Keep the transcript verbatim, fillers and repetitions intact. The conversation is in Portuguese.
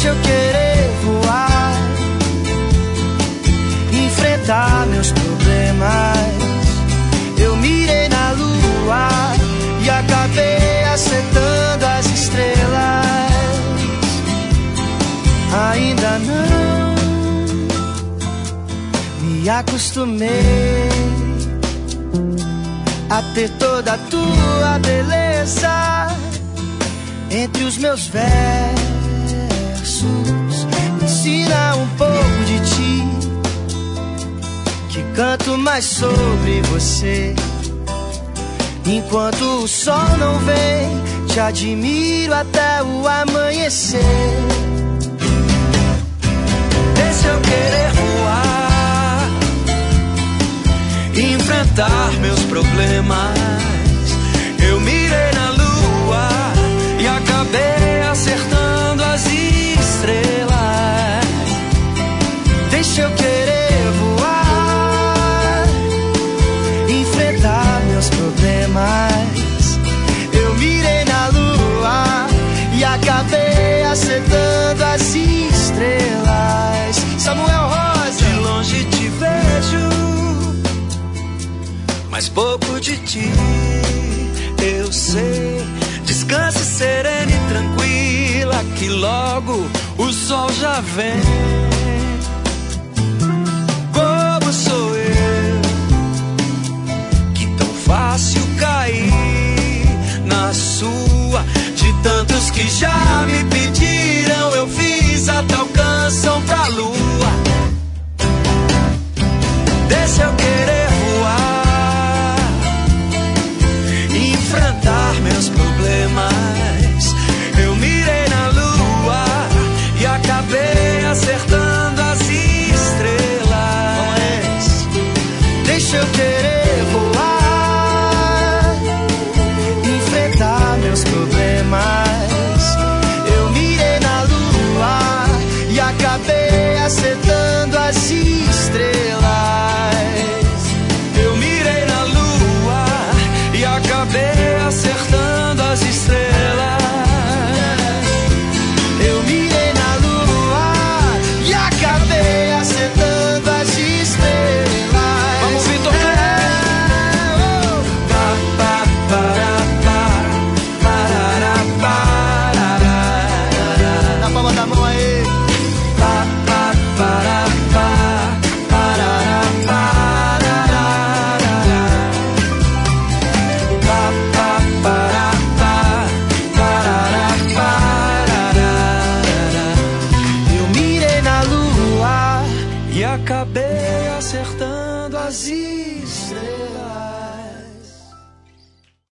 Deixa eu querer voar, enfrentar meus problemas. Eu mirei na lua e acabei acertando as estrelas. Ainda não me acostumei a ter toda a tua beleza entre os meus versos. Me ensina um pouco de ti, que canto mais sobre você. Enquanto o sol não vem, te admiro até o amanhecer. Deixa eu querer voar, enfrentar meus problemas. Eu mirei na lua e acabei acertando as estrelas. Deixa eu querer voar, enfrentar meus problemas. Eu mirei na lua e acabei acertando as estrelas. Samuel Rosa, de longe te vejo, mas pouco de ti eu sei. Descanse serena e tranquila, que logo o sol já vem. Bobo sou eu, que tão fácil cair na sua. De tantos que já me pediram, eu fiz a tal canção pra lua. Deixa eu querer voar, enfrentar meus problemas. Eu mirei na lua e acabei acertando as estrelas. Deixa eu querer voar, enfrentar meus problemas. Eu mirei na lua e acabei acertando as estrelas. Eu mirei na lua e acabei acertando as estrelas. Eu mirei na lua e acabei acertando as estrelas. Vamos, Vitor! Na palma da mão aí. Acabei acertando as estrelas.